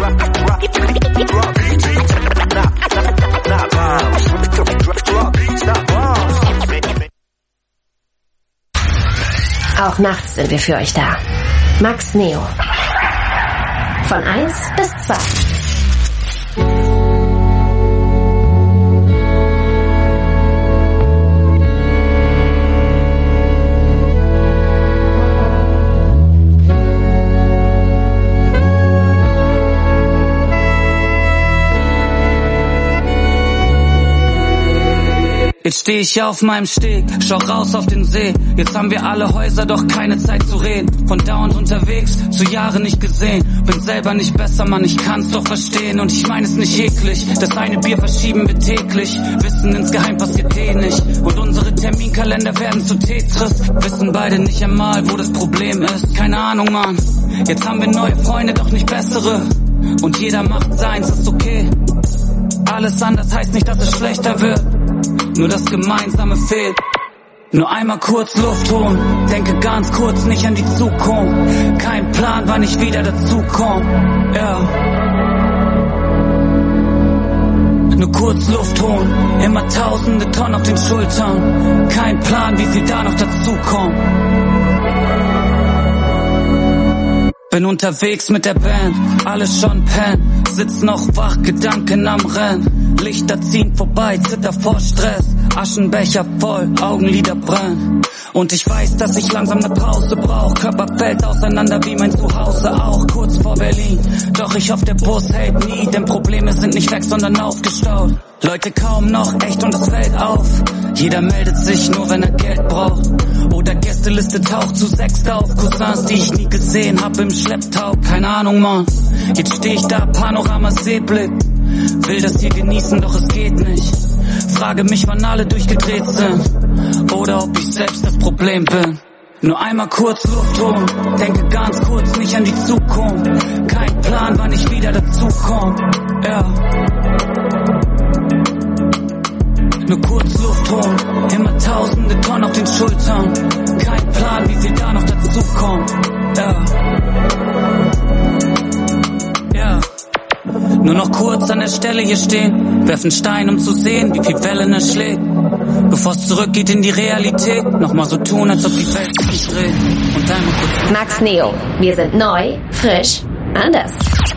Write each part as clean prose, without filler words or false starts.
Auch nachts sind wir für euch da. Max Neo. Von 1 bis 2. Jetzt steh ich auf meinem Steg, schau raus auf den See. Jetzt haben wir alle Häuser, doch keine Zeit zu reden. Von dauernd unterwegs, zu Jahren nicht gesehen. Bin selber nicht besser, Mann, ich kann's doch verstehen. Und ich meine es nicht eklig, das eine Bier verschieben wir täglich. Wissen insgeheim passiert nicht. Und unsere Terminkalender werden zu Tetris. Wissen beide nicht einmal, wo das Problem ist. Keine Ahnung, Mann. Jetzt haben wir neue Freunde, doch nicht bessere. Und jeder macht seins, ist okay. Alles anders heißt nicht, dass es schlechter wird. Nur das Gemeinsame fehlt. Nur einmal kurz Luft holen, denke ganz kurz nicht an die Zukunft. Kein Plan, wann ich wieder dazukomme. Ja. Nur kurz Luft holen, immer tausende Tonnen auf den Schultern. Kein Plan, wie viel da noch dazukommt. Bin unterwegs mit der Band, alles schon pennen. Sitz noch wach, Gedanken am Rennen. Lichter ziehen vorbei, zitter vor Stress. Aschenbecher voll, Augenlider brennen. Und ich weiß, dass ich langsam eine Pause brauch. Körper fällt auseinander wie mein Zuhause auch. Kurz vor Berlin, doch ich hoffe der Bus hält nie. Denn Probleme sind nicht weg, sondern aufgestaut. Leute kaum noch echt und es fällt auf. Jeder meldet sich nur, wenn er Geld braucht. Oder Gästeliste taucht zu 6 auf. Cousins, die ich nie gesehen hab im Schlepptau. Keine Ahnung, Mann. Jetzt steh ich da, Panorama Seeblick. Will das hier genießen, doch es geht nicht. Frage mich, wann alle durchgedreht sind. Oder ob ich selbst das Problem bin. Nur einmal kurz Luft holen, denke ganz kurz nicht an die Zukunft. Kein Plan, wann ich wieder dazukomme. Ja. Nur kurz Luft holen, immer tausende Tonnen auf den Schultern. Kein Plan, wie viel da noch dazukommt. Ja. Ja. Nur noch kurz an der Stelle hier stehen, werfen Stein, um zu sehen, wie viel Wellen es schlägt. Bevor es zurückgeht in die Realität, nochmal so tun, als ob die Welt sich nicht dreht. Und einmal kurz. Max Neo, wir sind neu, frisch, anders.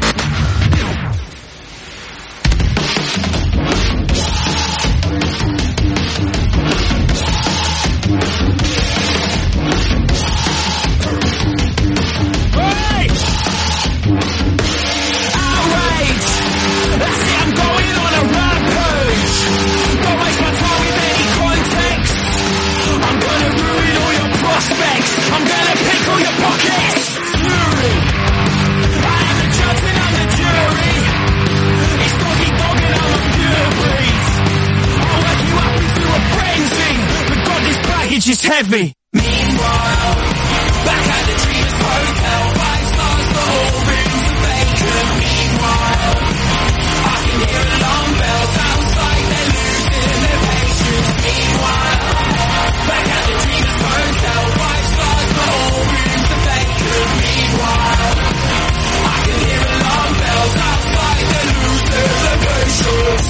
Is heavy. Meanwhile, back at the Dreamers Hotel, 5 stars, the whole room's vacant. Meanwhile, I can hear alarm bells outside, they're losing their patience. Meanwhile, back at the Dreamers Hotel, 5 stars, the whole room's vacant. Meanwhile, I can hear alarm bells outside, they're losing their patience.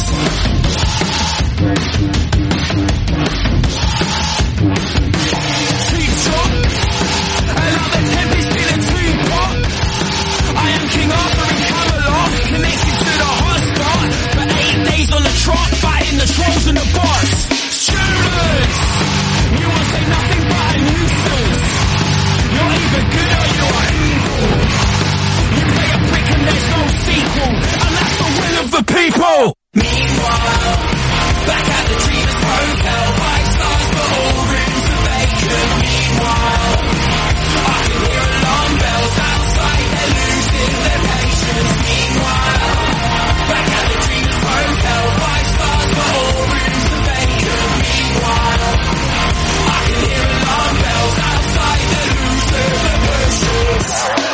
Fighting the trolls and the boss. Students, you won't say nothing but a nuisance. You're either good or you are evil. You play a prick and there's no sequel, and that's the will of the people. Meanwhile, back at the Dreamers Hotel, 5 stars but all rooms are vacant. Meanwhile, I can hear alarm bells outside, they're losing their patience. Meanwhile, back at the Dreamers Hotel, 5 stars but all rooms are vacant. Meanwhile, I can hear alarm bells outside, they're losing their patience.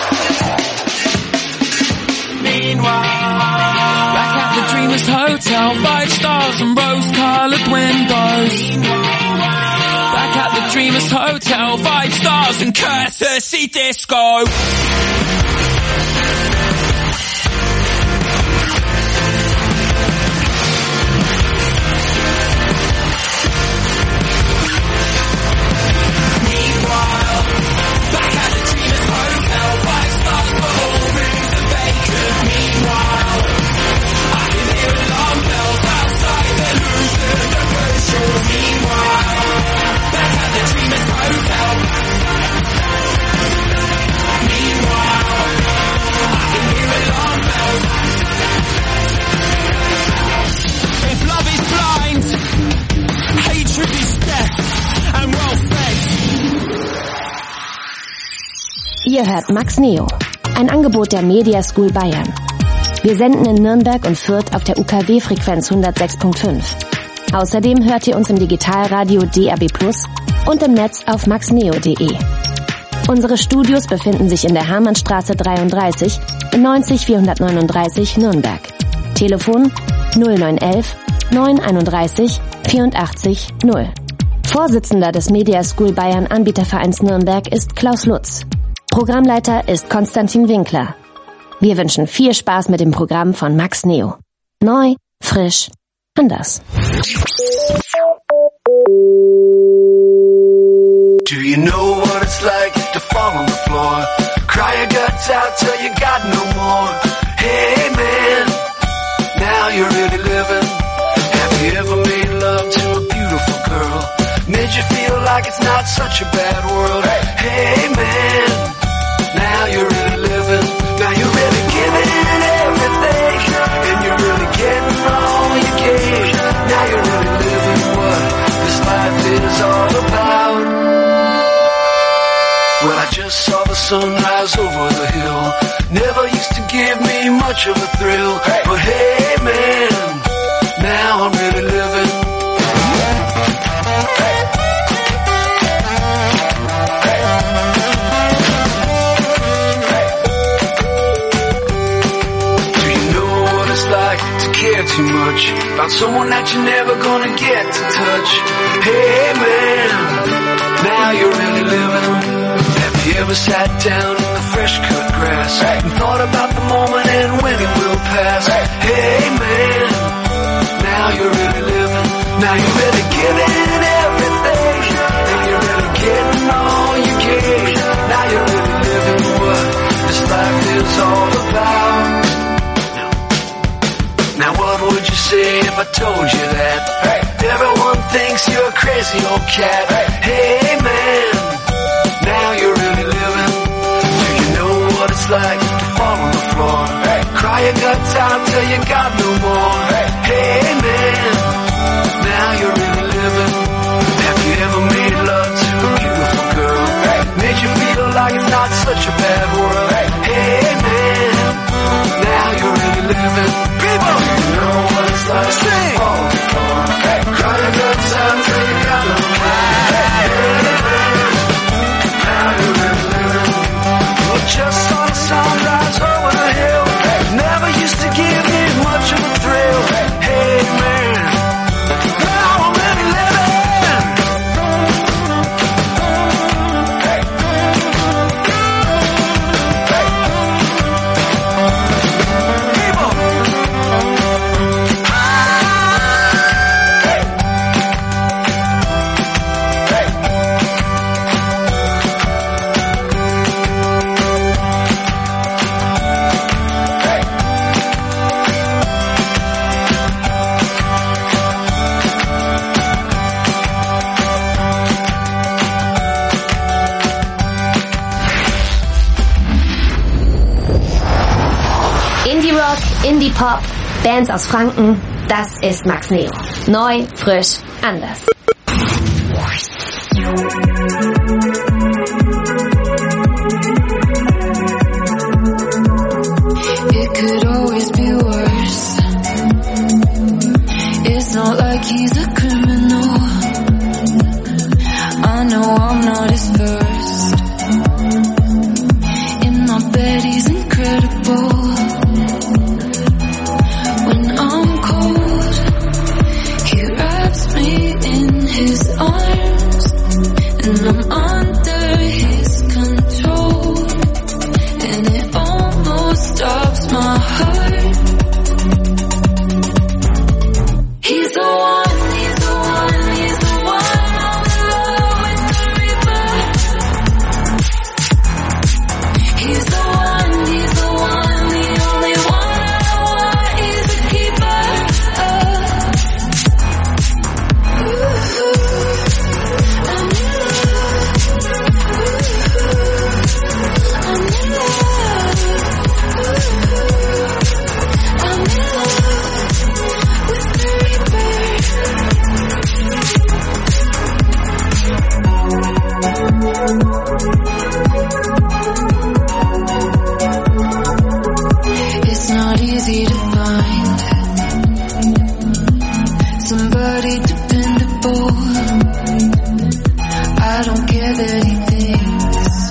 Meanwhile, back at the Dreamers Hotel, 5 stars and rose-coloured windows. Back at the Dreamers Hotel, 5 stars and courtesy disco. Ihr hört Max Neo, ein Angebot der Media School Bayern. Wir senden in Nürnberg und Fürth auf der UKW-Frequenz 106.5. Außerdem hört ihr uns im Digitalradio DAB+ und im Netz auf maxneo.de. Unsere Studios befinden sich in der Hermannstraße 33 in 90439 Nürnberg. Telefon 0911 931 84 0. Vorsitzender des Media School Bayern Anbietervereins Nürnberg ist Klaus Lutz. Programmleiter ist Konstantin Winkler. Wir wünschen viel Spaß mit dem Programm von Max Neo. Neu, frisch, anders. Do you know what it's like to fall on the floor? Cry your guts out till you got no more. Hey man, now you're really living. Have you ever made love to a beautiful girl? Made you feel like it's not such a bad world. Hey man, now you're really living. Now you're really giving everything, and you're really getting all you can. Now you're really living what this life is all about. Well, I just saw the sunrise over the hill. Never used to give me much of a thrill, but hey man, now I'm really living. Care too much about someone that you're never gonna get to touch. Hey man, now you're really living. Have you ever sat down in the fresh cut grass and thought about the moment and when it will pass? Hey man, now you're really living. Now you're really giving everything, and you're really getting all you can. Now you're really living what this life is all about. Now what would you say if I told you that? Hey. Everyone thinks you're a crazy old cat. Hey man, now you're really living. Do you know what it's like to fall on the floor? Cry your guts out till you got no more. Hey man, now you're really living. Have you ever made love to a beautiful girl? Made you feel like it's not such a bad world. Hey man, now you're really living. People, you know what it's like to fall on the floor. Cry your guts out till you got no more. Now you're really living. Well, just saw the sunrise over the hill. Never used to give me much of a thrill. Hey man, now I'm really living. Indie-Pop, Bands aus Franken, das ist Max Neo. Neu, frisch, anders. It could always be worse. It's not like he's a criminal. I know I'm not his first. In my bed he's incredible. His arms, and I'm under his control, and it almost stops my heart. easy to find somebody dependable. I don't care that he thinks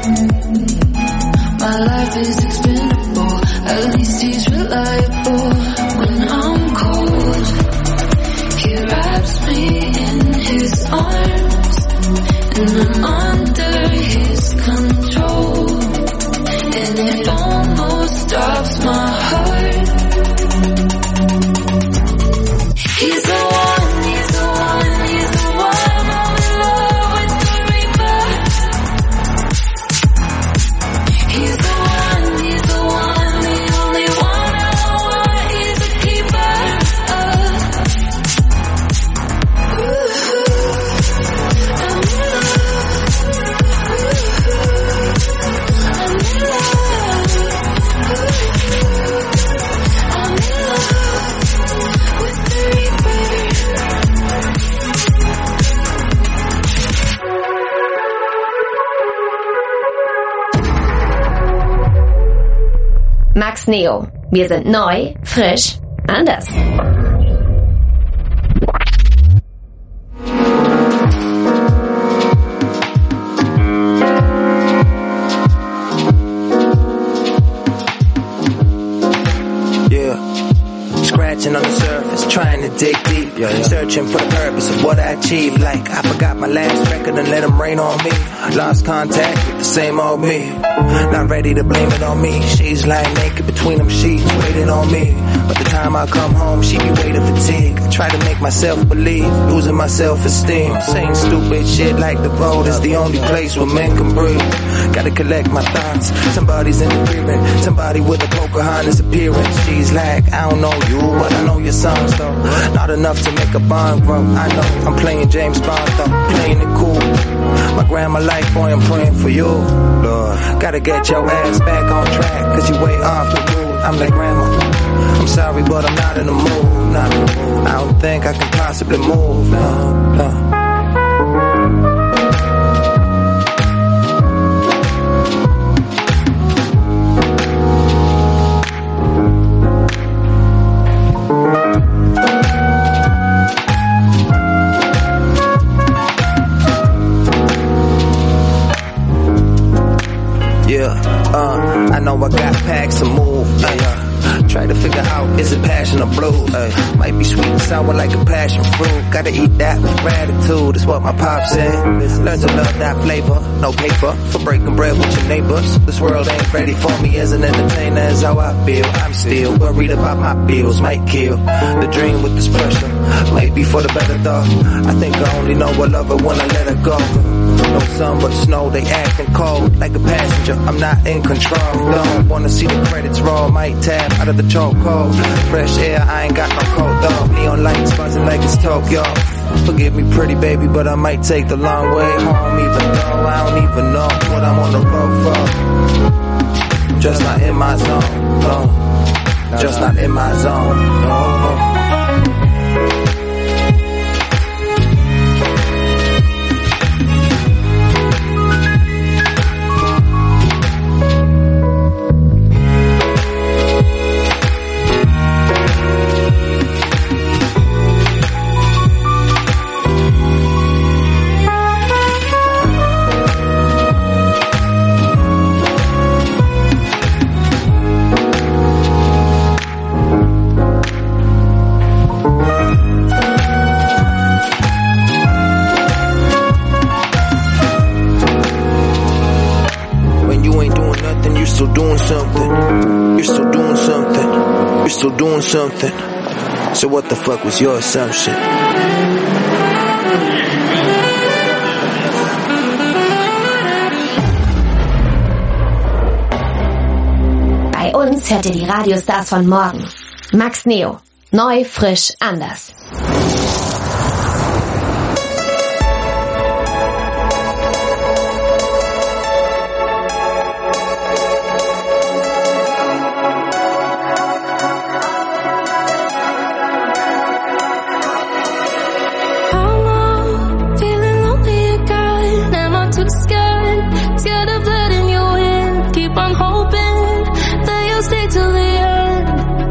my life is expendable. At least he's reliable. When I'm cold, he wraps me in his arms, and I'm under his control, and it almost stops my heart. He's the one, he's the one, he's the one. I'm in love with the reaper. He's the one, he's the one, the only one I want. He's a keeper. I'm in Max Neo. Wir sind neu, frisch, anders. Scratching on the surface, trying to dig deep, searching for the purpose of what I achieved. Like I forgot my last record and let them rain on me. Lost contact with the same old me. Not ready to blame it on me. She's lying naked between them sheets, waiting on me. But the time I come home, she be way to fatigue. I try to make myself believe, losing my self-esteem. Saying stupid shit like the road is the only place where men can breathe. Gotta collect my thoughts. Somebody's interfering, somebody with a Pocahontas appearance. She's like, I don't know you, but I know your songs though. Not enough to make a bond grow. I know I'm playing James Bond though, playing it cool. My grandma like, boy, I'm praying for you, Lord. Gotta get your ass back on track, cause you way off the road. I'm like, grandma, I'm sorry, but I'm not in the mood. Not in the mood. I don't think I can possibly move. No. I know I got packs to move. Try to figure out, is it passion or blues? Might be sweet and sour like a passion fruit. Gotta eat that with gratitude, is what my pop said. Learn to love that flavor, no paper for breaking bread with your neighbors. This world ain't ready for me as an entertainer, is how I feel. I'm still worried about my bills, might kill the dream with this pressure. Might be for the better thought. I think I only know I love her when I let her go. No sun but snow, they acting cold like a passenger, I'm not in control. Don't wanna see the credits roll, might tap out of the chokehold. Fresh air, I ain't got no cold though. Neon lights buzzing like it's Tokyo. Forgive me pretty baby, but I might take the long way home. Even though I don't even know what I'm on the road for. Just not in my zone, no. Just not in my zone, no. Doing something. So what the fuck was your assumption? Bei uns hört ihr die Radiostars von morgen. Max Neo. Neu, frisch, anders. Scared of letting you in. Keep on hoping that you'll stay till the end.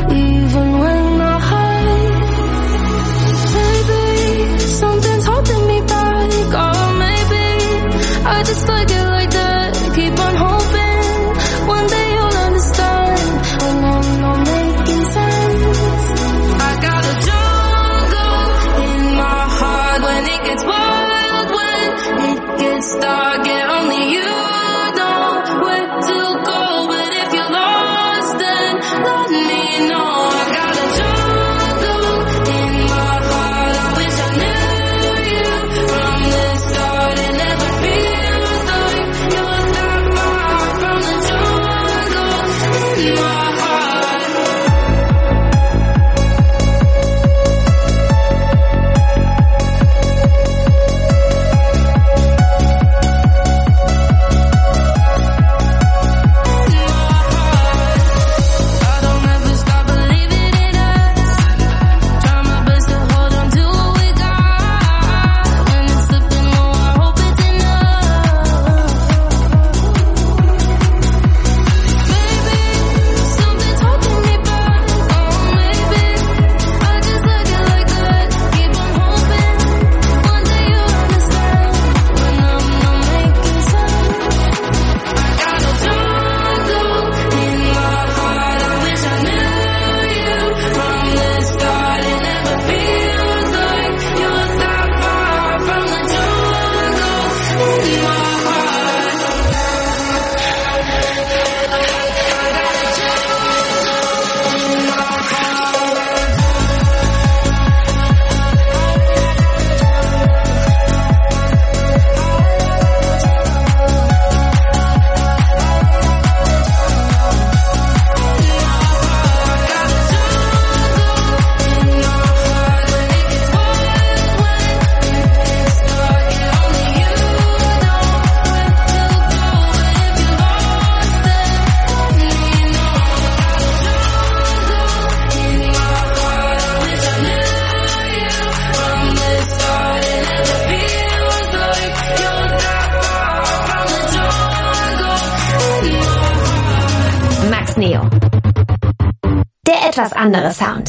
Der etwas andere Sound.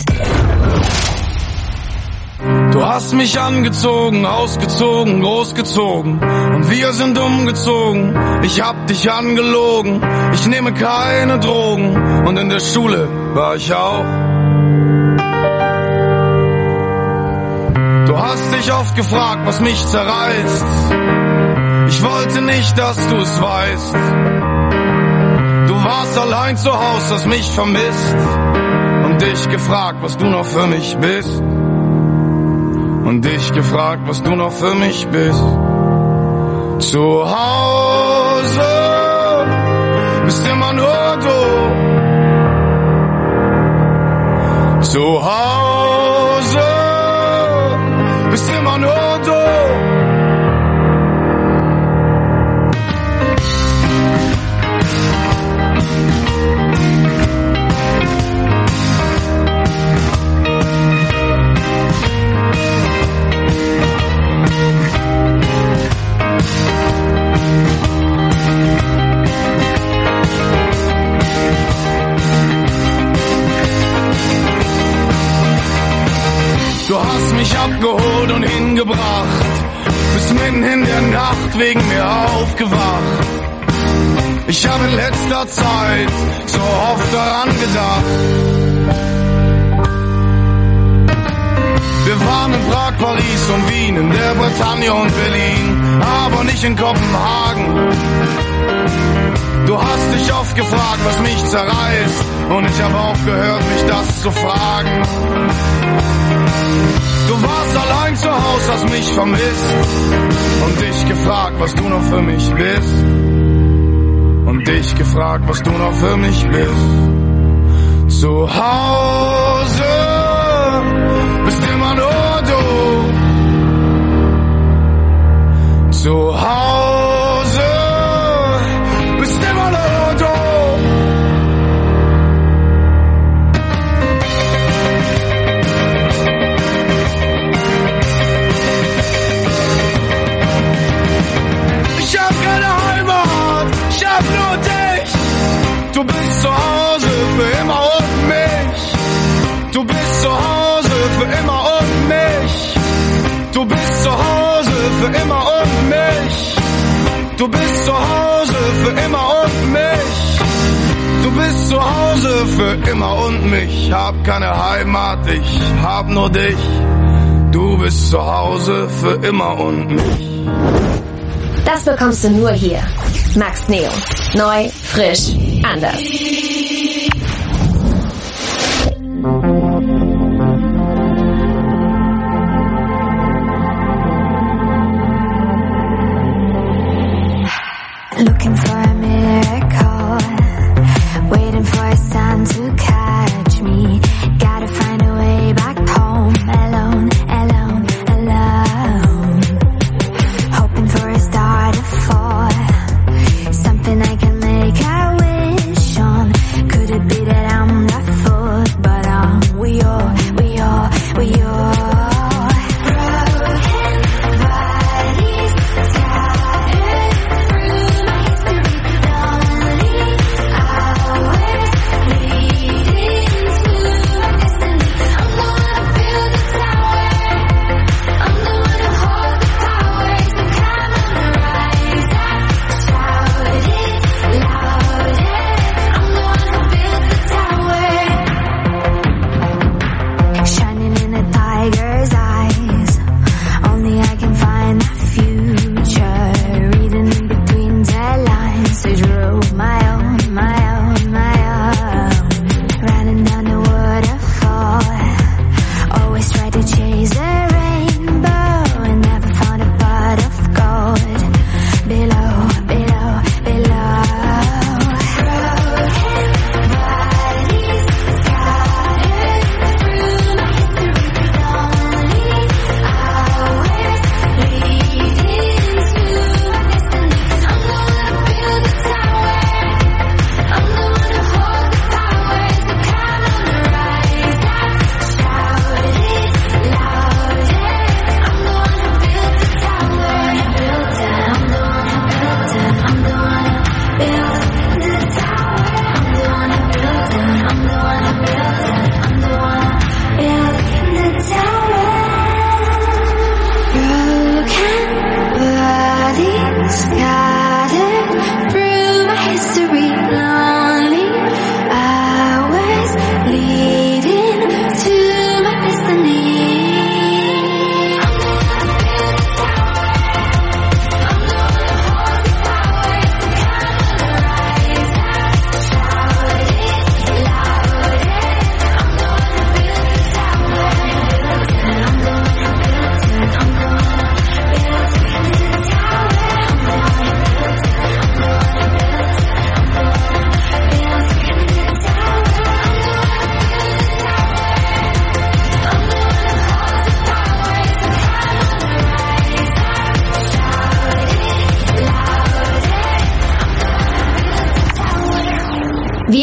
Du hast mich angezogen, ausgezogen, großgezogen und wir sind umgezogen. Ich hab dich angelogen, ich nehme keine Drogen und in der Schule war ich auch. Du hast dich oft gefragt, was mich zerreißt. Ich wollte nicht, dass du es weißt. Du warst allein zu Haus, hast mich vermisst und dich gefragt, was du noch für mich bist. Und dich gefragt, was du noch für mich bist. Zu Hause bist immer nur du. Zu Hause bist immer nur du. Du hast mich abgeholt und hingebracht, bist mitten in der Nacht wegen mir aufgewacht. Ich habe in letzter Zeit so oft daran gedacht. Wir waren in Prag, Paris und Wien, in der Bretagne und Berlin, aber nicht in Kopenhagen. Du hast dich oft gefragt, was mich zerreißt, und ich habe aufgehört, mich das zu fragen. Du warst allein zu Hause, hast mich vermisst und dich gefragt, was du noch für mich bist. Und dich gefragt, was du noch für mich bist. Zu Hause bist immer nur du. Zu Hause bist immer nur du. Ich hab keine Heimat, ich hab nur dich. Du bist zu Hause für immer und mich. Du bist zu Hause für immer und mich. Du bist zu Hause für immer und mich. Du bist zu Hause für immer und mich. Du bist zu Hause für immer und mich. Hab keine Heimat, ich hab nur dich. Du bist zu Hause für immer und mich. Das bekommst du nur hier. Max Neo. Neu, frisch, anders. Looking for a miracle, waiting for a sun to catch me. Gotta find a way back home, alone, alone, alone. Hoping for a star to fall, something I can make a wish on.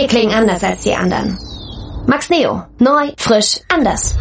Wir klingen anders als die anderen. Max Neo. Neu, frisch, anders.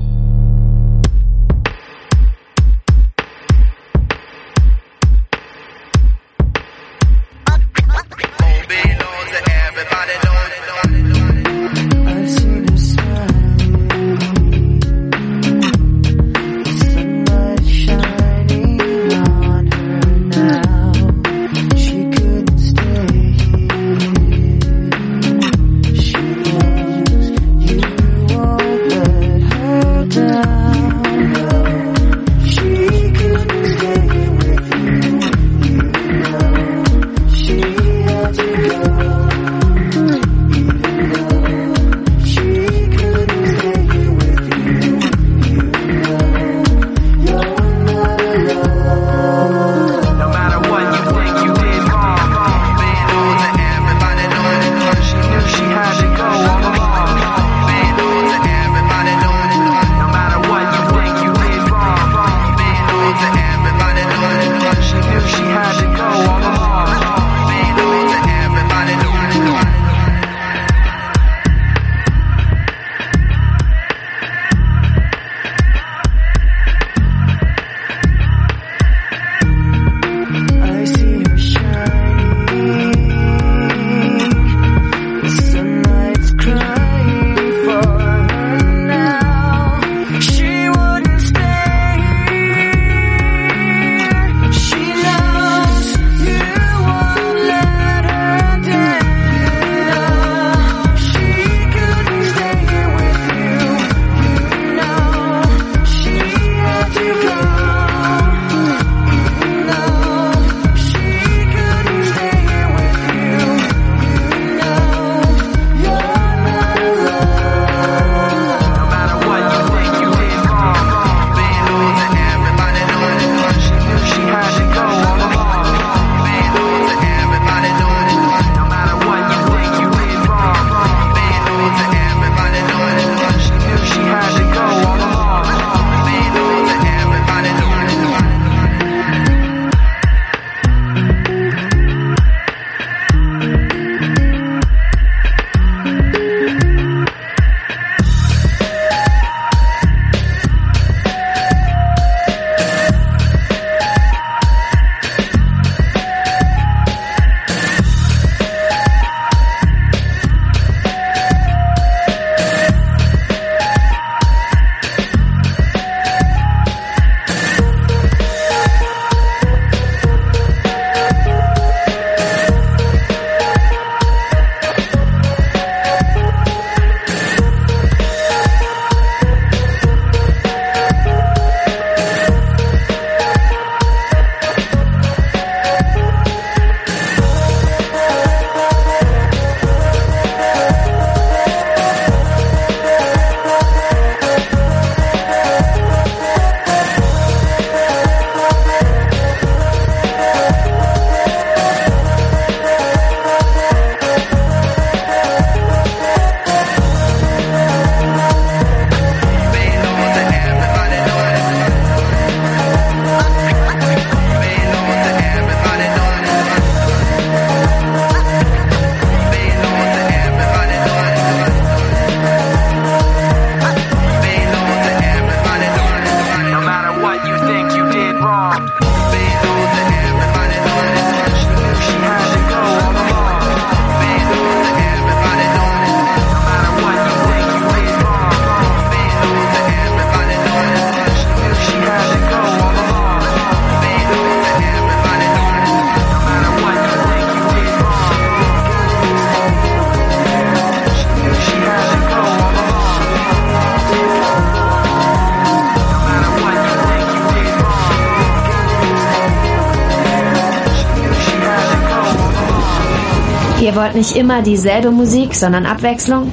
Ihr wollt nicht immer dieselbe Musik, sondern Abwechslung?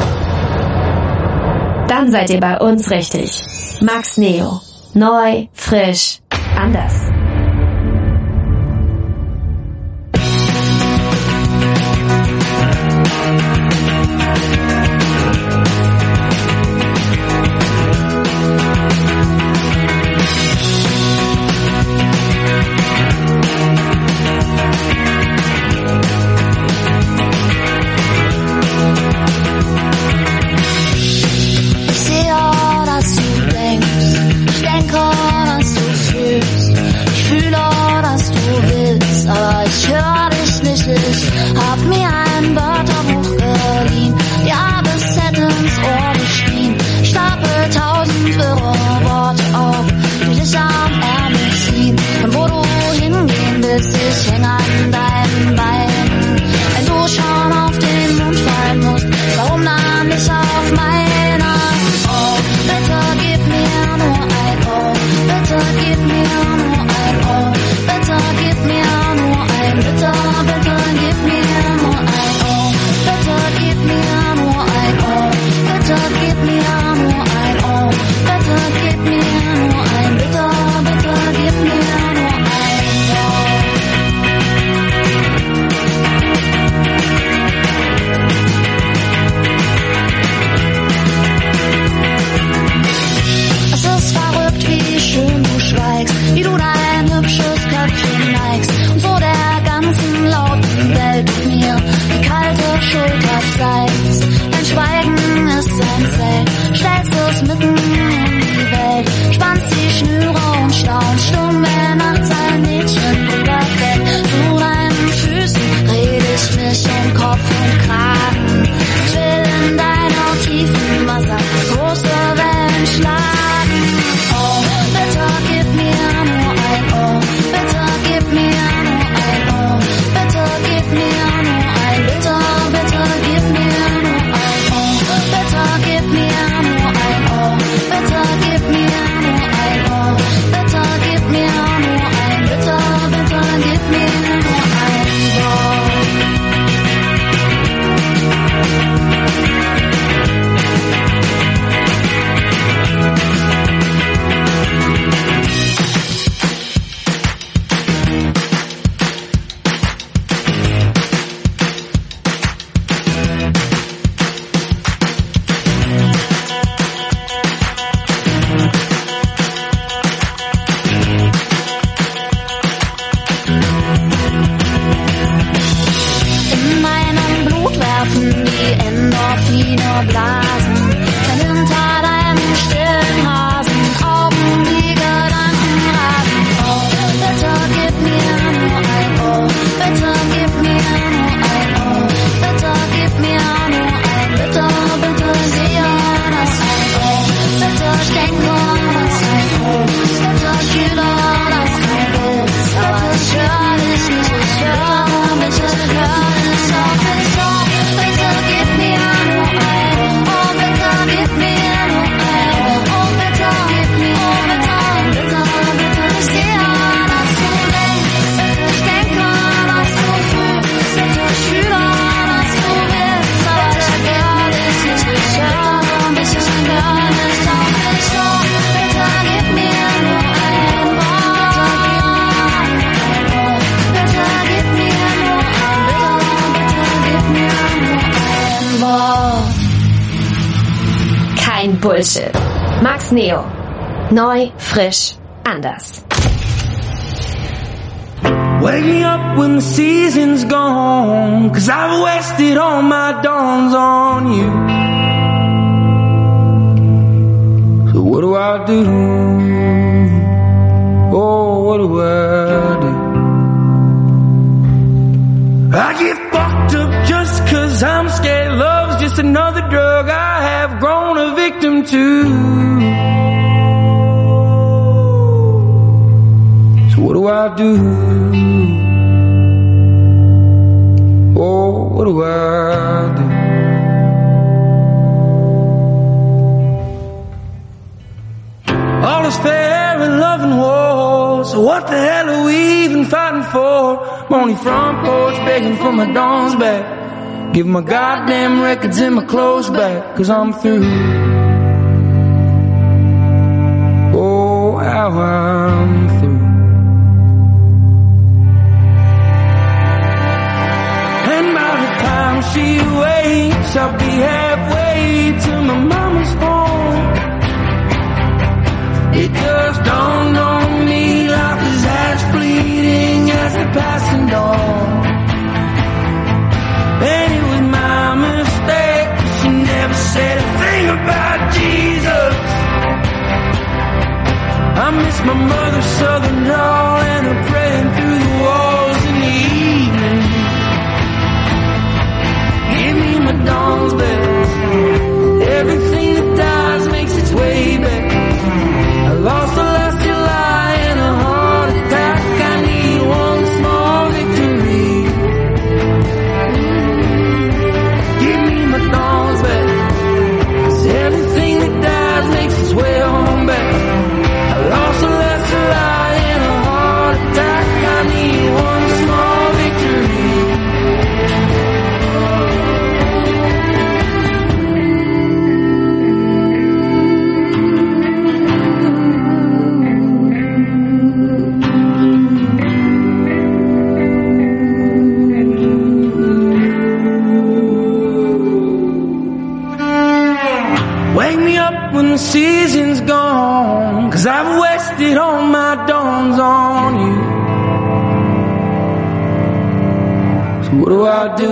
Dann seid ihr bei uns richtig. Max Neo. Neu, frisch, anders. mir nur ein Oh, bitte gib mir nur ein Bitte, bitte gib mir nur ein Oh. Es ist verrückt, wie schön du schweigst, wie du dein hübsches Köpfchen neigst und so der ganzen lauten Welt mir die kalte Schulter zeigst. Dein Schweigen ist ein Zelt, stellst es mitten in die Welt, spannst die Schnüre und staunst stumm, wenn nachts ein Mädchen überfällt. Zu deinen Füßen red ich mich um Kopf und Kragen, ich will in deiner tiefen Wasser große Wellen schlagen. Oh, bitte gib mir nur ein Oh, bitte gib mir nur ein Oh, bitte gib mir nur ein Bitte, bitte gib mir nur ein Oh, bitte gib mir nur ein Oh, bitte gib mir nur ein Oh, bitte gib mir nur ein Bitte, bitte gib mir nur ein Oh. In meinem Blut werfen die Endorphine Blasen, denn hinter deinem stillen Rasen Augen die Gedanken rasen. Oh, bitte gib mir nur ein Oh, bitte gib mir nur ein Oh, bitte gib mir nur ein Bitte, bitte sehe das ein Oh, bitte denke das ein Oh, bitte fühle das ein Bild, aber ich höre dich nicht, ich höre mich, ich höre dich auch nicht so. Bitte gib mir nur ein Oh, bitte gib mir nur ein Oh, bitte gib mir nur bitte, bitte, ich sehe, dass du denkst, bitte ich denke, dass du fühlst, bitte ich fühle, dass du willst, aber ich höre dich nicht, ich höre mich, ich höre dich auch nicht so. Bitte gib mir nur ein Oh, bitte gib mir nur ein Bitte gib mir nur ein Wort. Kein Bullshit. Max Neo. Neu, frisch, anders. Wake me up when the season's gone, 'cause I've wasted all my dawns on you. So what do I do? Oh, what do I do? I get fucked up just 'cause I'm scared. Love's just another drug I have grown a victim to. So what do I do? Oh, what do I do? All is fair in love and war, so what the hell are we even fighting for? I'm on your front porch begging for my dawns back. Give my goddamn records and my clothes back, 'cause I'm through. Oh, how I'm through. And by the time she wakes, I'll be halfway to my mama's home. It just dawned on me life is as fleeting as the passing dawn. And it was my mistake, 'cause she never said a thing about Jesus. I miss my mother's southern drawl and her praying through the walls in the evening. Give me my dawn's bells. Everything that dies makes its way back. I lost the last July in a heart attack. I need one small victory. Give me my dawn's back. 'Cause everything that dies makes its way on back. I lost the last July in a heart Wake me up when the season's gone, 'cause I've wasted all my dawns on you. So what do I do?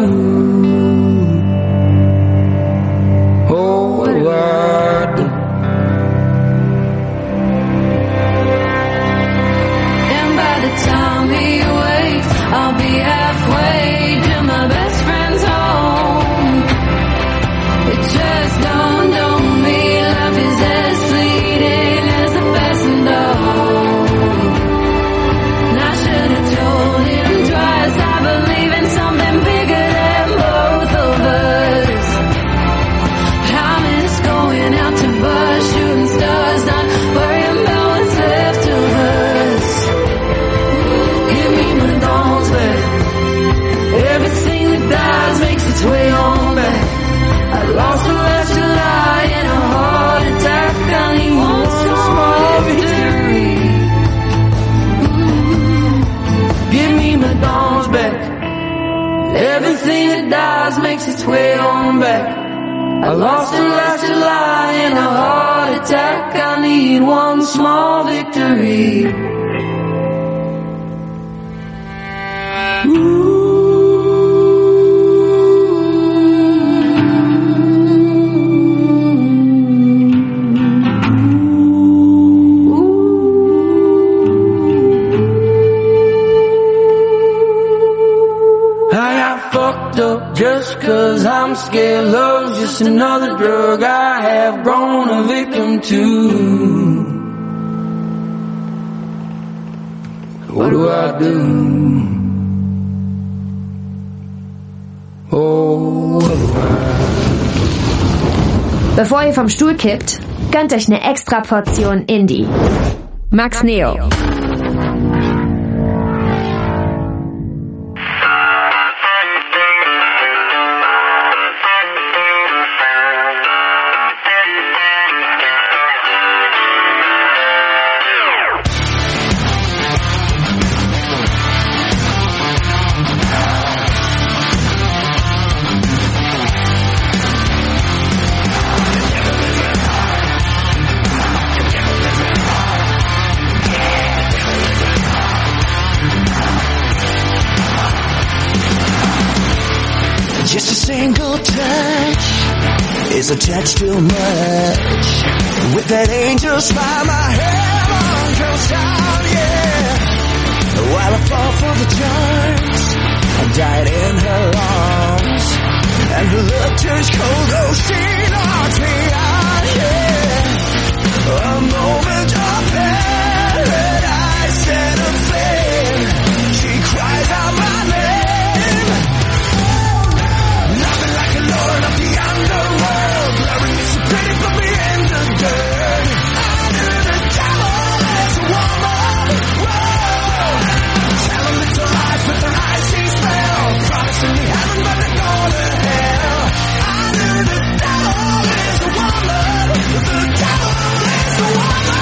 Oh, what do I do? And by the time he wakes, I'll be halfway to my best friend's home. It just dawned on me, life is as fleeting as the passing dawn. And I should have told him twice, I believe in something bigger than both of us. But I miss going out to bars, shooting stars, not worrying about what's left of us. Give me my dawns back. Everything that dies makes its way on back. I lost the last July in a heart attack. I need one small victory. Give me my dawns back. Everything that dies makes its way on back. I lost the last July in a heart attack. I need one small victory. Just 'cause I'm scared, love's just another drug I have grown a victim to. What do I do? Oh, what do I do? Bevor ihr vom Stuhl kippt, gönnt euch eine extra Portion Indie. Max Neo. Just a single touch is a touch too much. With that angel smile, my heaven comes down, yeah. While I fall for the charms, I died in her arms. And her look turns cold, oh, she knocks me out, yeah. A moment of paradise set aflame. She cries out my name. Lord of the underworld, blurring me so pretty, put me in the dirt. I knew the devil is a woman. Whoa, telling little lies with her icy spell, promising me heaven but they're going to hell. I knew the devil is a woman. The devil is a woman.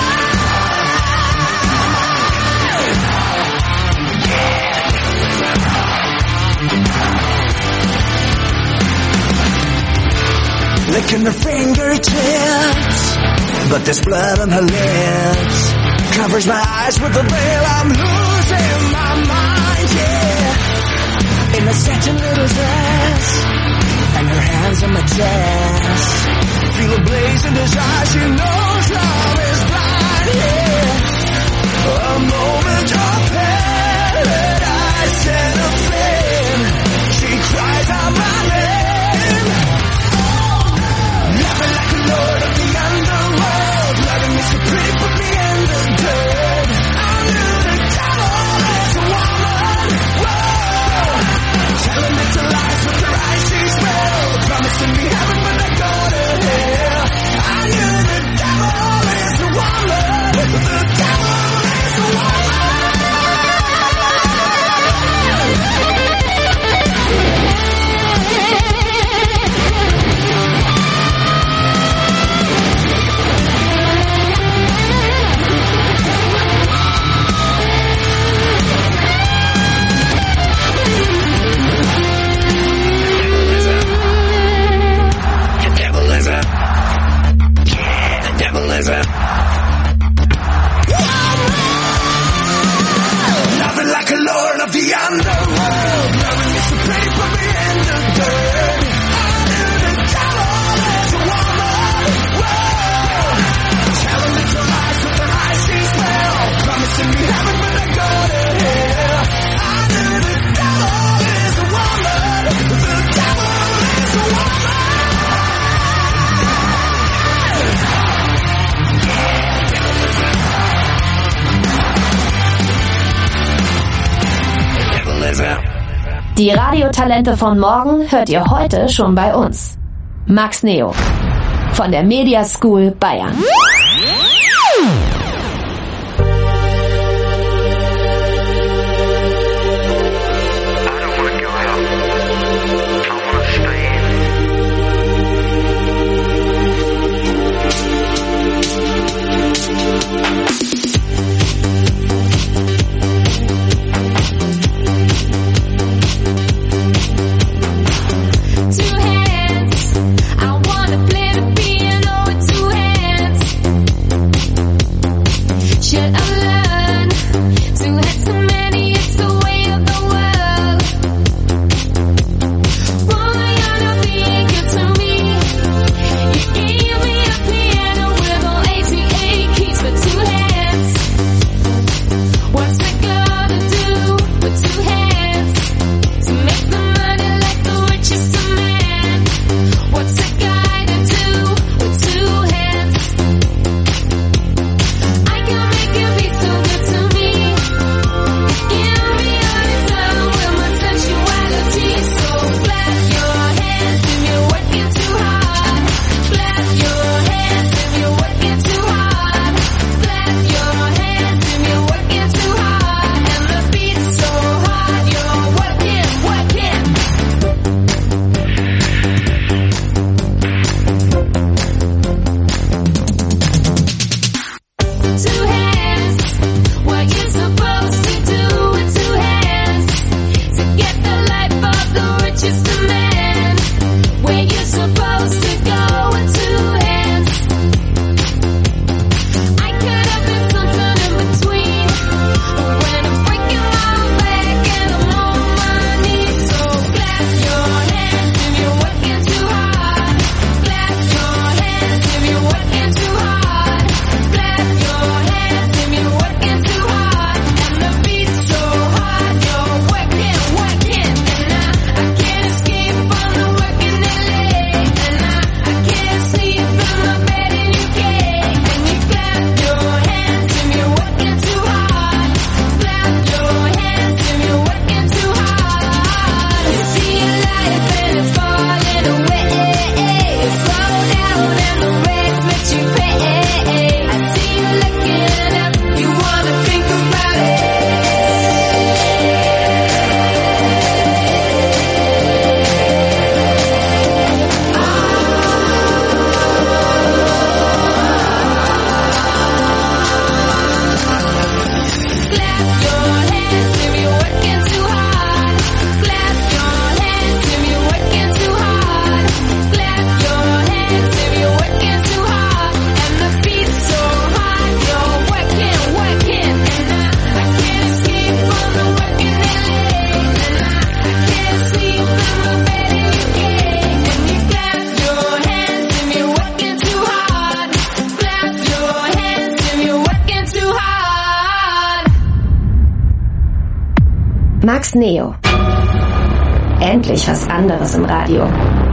Licking her fingertips, but there's blood on her lips. Covers my eyes with a veil, I'm losing my mind, yeah. In a satin little dress, and her hands on my chest. Feel a blaze in his eyes, she knows love is blind, yeah. A moment of paradise set aflame. She cries out my name. Laughing like a lord of the underworld, loving me so pretty, put me in the dirt. I knew the devil is a woman. Whoa, telling little lies with her icy spell, promising me heaven but they're going to hell. I knew the devil is it? Nothing like a lord of the underworld. Never used to pay for me in the dirt. I knew the devil is a woman. Whoa. Telling me to lies with her eyes she smell. Promising me heaven when I go to hell. I knew the devil is a woman. The devil is a woman. Die Radiotalente von morgen hört ihr heute schon bei uns. Max Neo von der Media School Bayern. Max Neo. Endlich was anderes im Radio.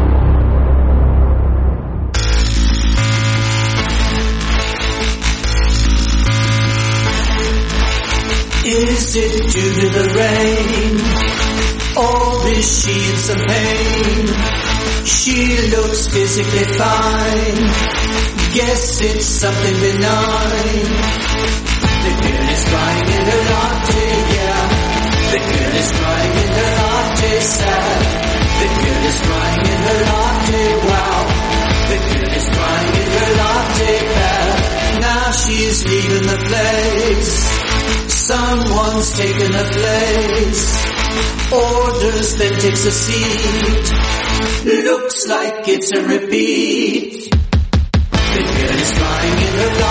Is it due to the rain? Or is she in some pain? She looks physically fine. Guess it's something benign. The girl is crying in her latte, yeah. The girl is crying in her latte, sad. The girl is crying in her latte, wow. The girl is crying in her latte, bad. Now she's leaving the place. Someone's taken her place. Orders, then takes a seat. Looks like it's a repeat. The girl is crying in her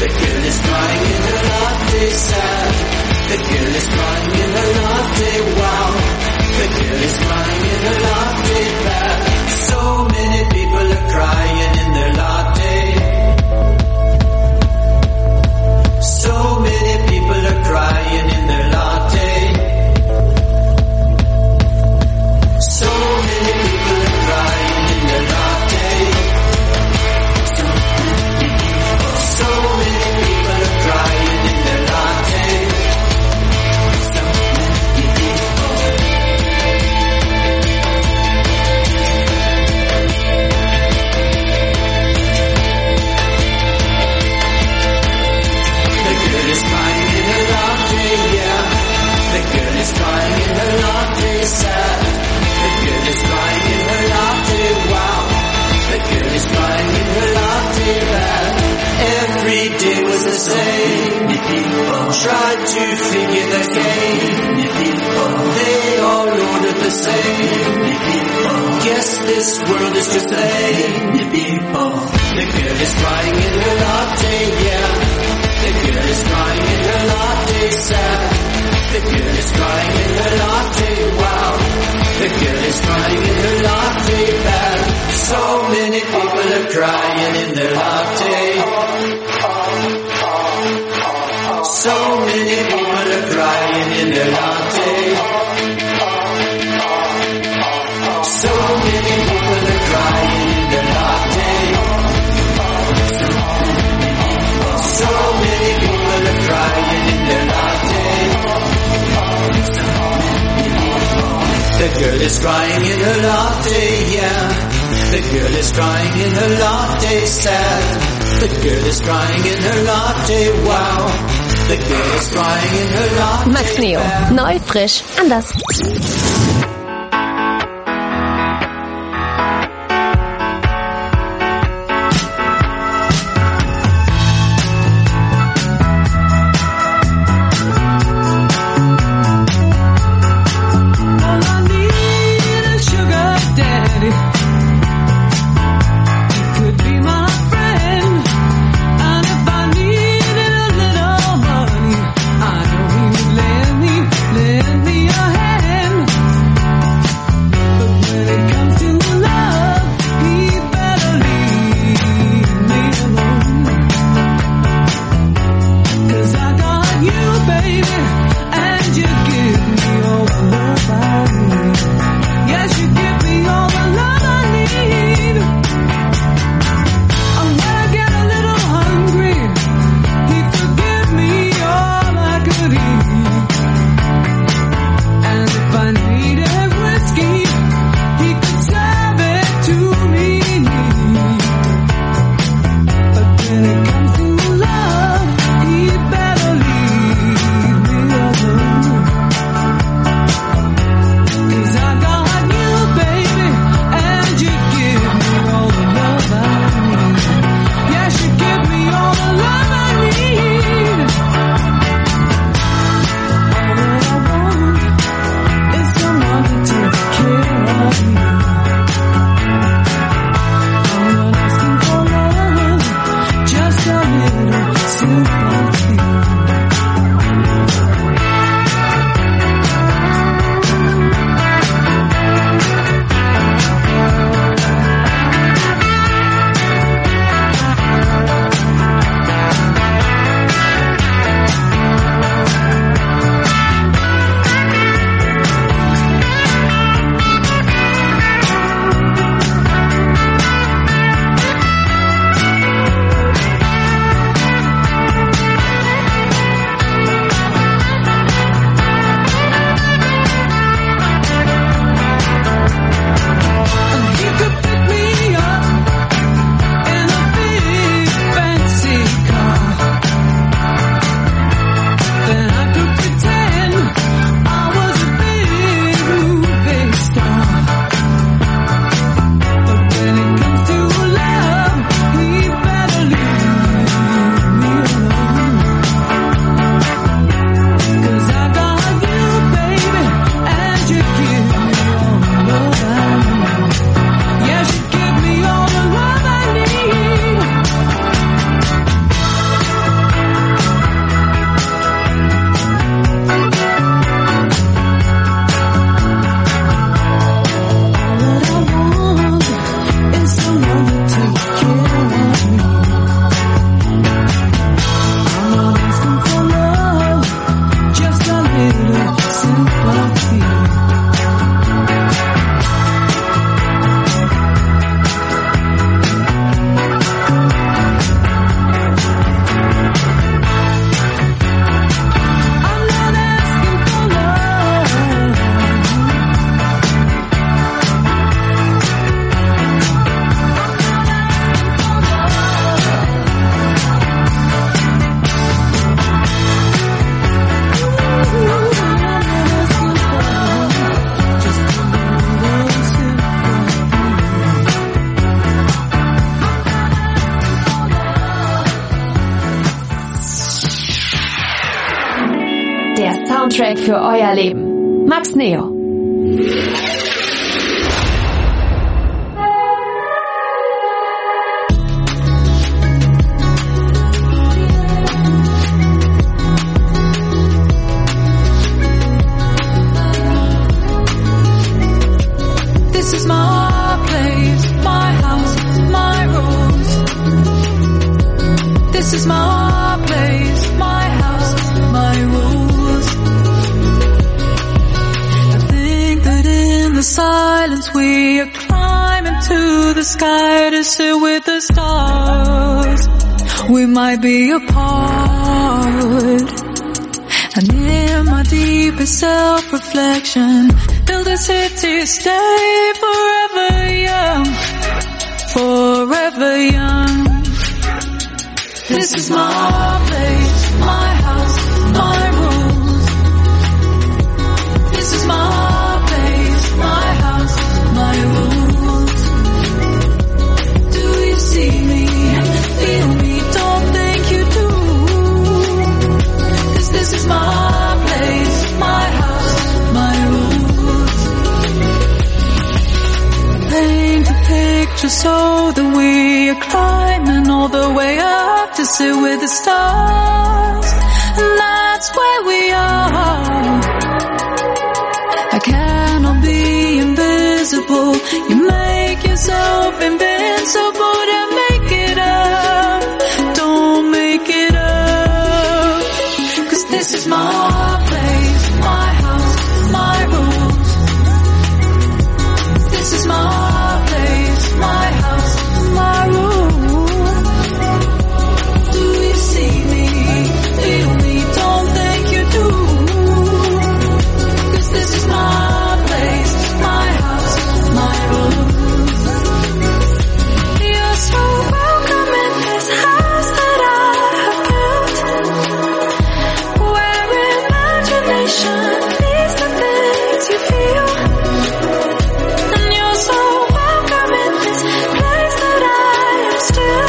The girl is crying in her latte, sad. The girl is crying in her latte, wow. The girl is crying in her latte, bad. So many people are crying in their latte. So many people are crying in their latte. So many people are crying in their latte. So many people are crying in their latte. So many people. The girl is crying in her latte, yeah. The girl is crying in her latte, sad. The girl is crying in her latte, wow. The girl is crying in her latte, bad. Every day was the same. Tried to figure the game. They all ordered the same. Guess this world is just lame. The girl is crying in her latte, yeah. The girl is crying in her latte, sad. The girl is crying in her latte, wow. The girl is crying in her latte, bad. So many people are crying in their latte. So many people are crying in their latte. So many people are crying in their latte. So many people are crying in their latte. The girl is crying in her latte, yeah. The girl is crying in her latte, sad. The girl is crying in her latte, wow. The girl is crying in her latte. Max Neo. Neu, frisch, anders. Lend me a hand. Soundtrack für euer Leben. Max Neo. This is my place, my house, my rules. This is my place, my house, my rules. I think that in the silence we are climbing to the sky to sit with the stars. We might be apart. And in my deepest self-reflection, build a city, stay forever young, forever young. This is my place, my house, my rules. This is my place, my house, my rules. Do you see me, feel me, don't think you do. 'Cause this is my place, my house, my rules. Paint a picture so that we are climbing all the way up to sit with the stars, and that's where we are. I cannot be invisible. You make yourself invincible to make it up. Don't make it up. 'Cause this is my place, my house, my rules. This is my place, my house, my rules. Do you see me, feel me, don't think you do. 'Cause this is my place, my house, my rules. You're so welcome in this house that I have built, where imagination leads the things you feel. And you're so welcome in this place that I am still,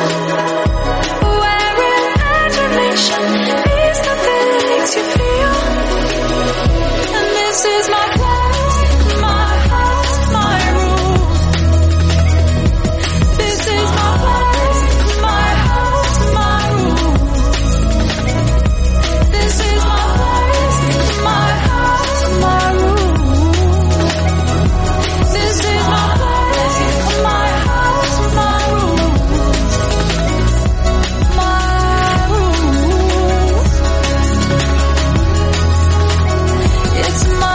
where imagination leads the things you feel. And this is my place, my house, my rules. This is my place, my house, my rules. This is my place, my house, my rules. This is my place, my house, my rules. My rules. It's my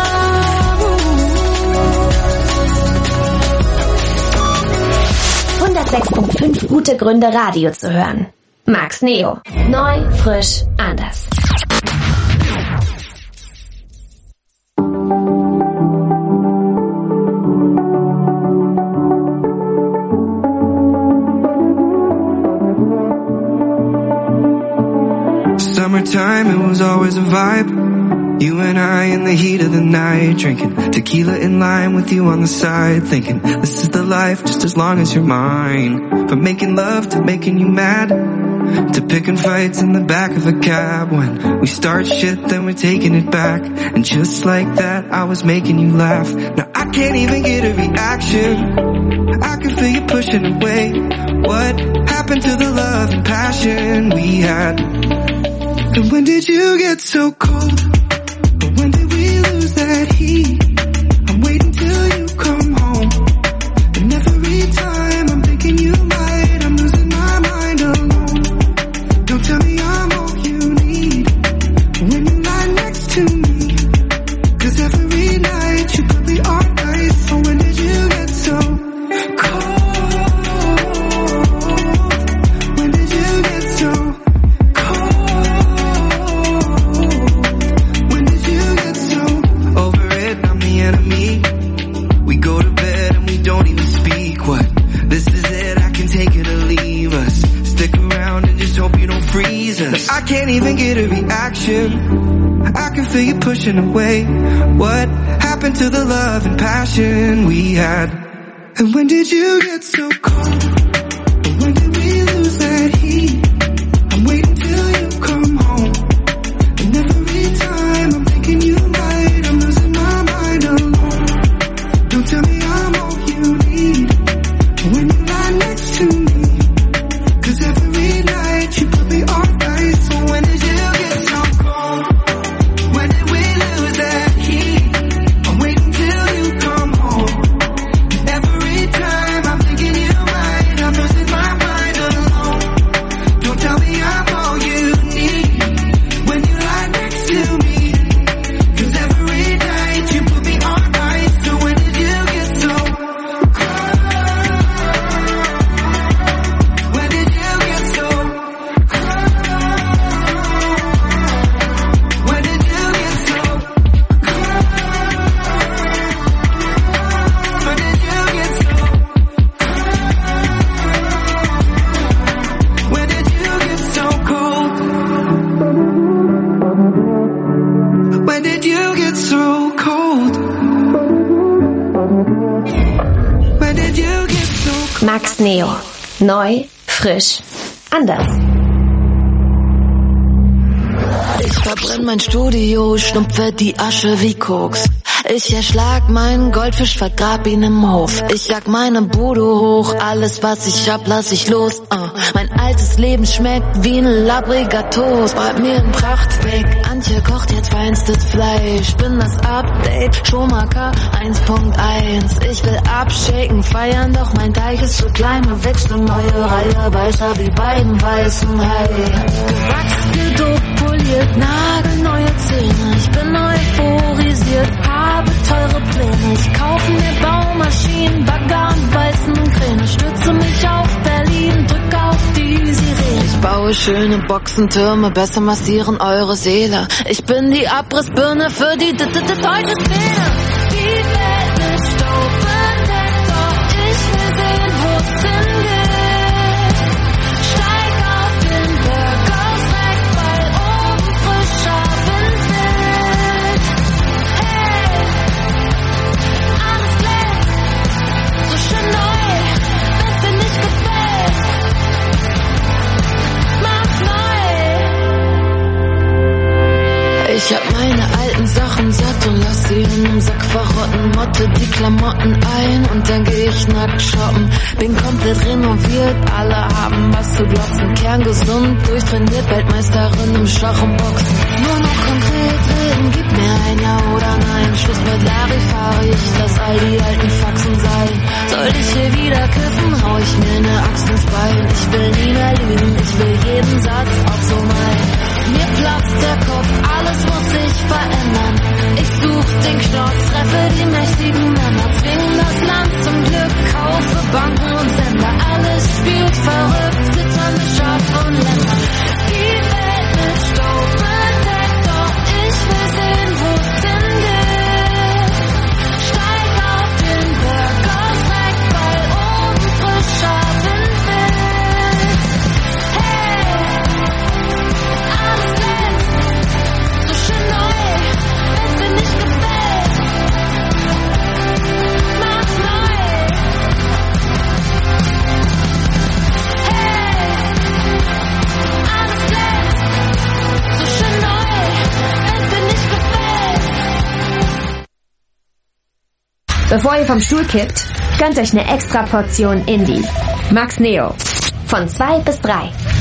rules. 106.5 gute Gründe, Radio zu hören. Max Neo. Neu, frisch, anders. Summertime, it was always a vibe. You and I in the heat of the night, drinking tequila in lime with you on the side, thinking this is the life just as long as you're mine. From making love to making you mad, to picking fights in the back of a cab. When we start shit, then we're taking it back. And just like that, I was making you laugh. Now I can't even get a reaction. I can feel you pushing away. What happened to the love and passion we had? And when did you get so cold? Or when did we lose that heat? I'm waiting till you come home. And every time I'm thinking you might, I'm losing my mind alone. Don't tell me I'm all you need when you lie next to me. 'Cause every night you put me on ice. So when did you get so cold? When did you get so cold? When did you get so over it? I'm the enemy. We go to bed and we don't even speak. What? This is it, I can take it or leave us. Stick around and just hope you don't freeze us. I can't even get a reaction. I can feel you pushing away. What happened to the love and passion we had? And when did you get so cold? Or when did we lose that heat? I'm waiting till you come home. And every time I'm thinking Neu, frisch, anders. Ich verbrenn mein Studio, schnupfe die Asche wie Koks. Ich erschlag meinen Goldfisch, vergrab ihn im Hof. Ich jag meine Bude hoch, alles was ich hab, lass ich los. Mein altes Leben schmeckt wie ein labbriger Toast. Brat mir ein Prachtsteak, Antje kocht jetzt feinstes Fleisch. Bin das Update, Schumacher 1.1. Ich will abshaken, feiern, doch mein Teich ist zu klein. Wir wechseln neue Reihe, weißer wie beim weißen Hai. Gewachs, gedopt, poliert, nagelneue Zähne. Ich bin euphorisiert, habe teure Pläne. Ich kaufe mir Baumaschinen, Bagger und weißen Kräne. Stütze mich auf Berlin, drück auf die Sirene. Ich baue schöne Boxentürme, besser massieren eure Seele. Ich bin die Abrissbirne für die deutsche Szene. Die Welt ist Staub bedeckt, doch ich will sehen, wo's hingeht. Steig auf den Berg aus weg, weil oben frischer Wind weht. Hey, alles glänzt, so schön neu, wenn's dir nicht gefällt. Mach's neu. Ich hab meine alten Sachen satt und lass sie in einem Sack verrotten. Motte die Klamotten ein und dann geh ich nackt shoppen. Bin komplett renoviert, alle haben was zu glotzen. Kerngesund, durchtrainiert, Weltmeisterin im Schach und Boxen. Nur noch konkret reden, gib mir ein Ja oder Nein. Schluss mit Larifari, ich lass all die alten Faxen sein. Sollte ich hier wieder kiffen, hau ich mir ne Axt ins Bein. Ich will nie mehr lügen, ich will jeden Satz auch so meinen. Mir platzt der Kopf, alles muss sich verändern. Ich such den Knopf, treffe die mächtigen Männer, zwingen das Land zum Glück, kaufe Banken und Sender. Alles spielt verrückt, zitternde Schaf und Länder. Die Welt mit Staub bedeckt, doch ich will sehen, wo's hingeht. Steig auf den Berg aus weg, weil oben frischer Wind weht. Hey, alles glänzt, so schön neu, wenn's dir nicht gefällt. Mach's neu. Hey, alles glänzt, so schön neu, wenn's dir nicht gefällt. Bevor ihr vom Stuhl kippt, gönnt euch eine extra Portion Indie. Max Neo. Von 2 bis 3.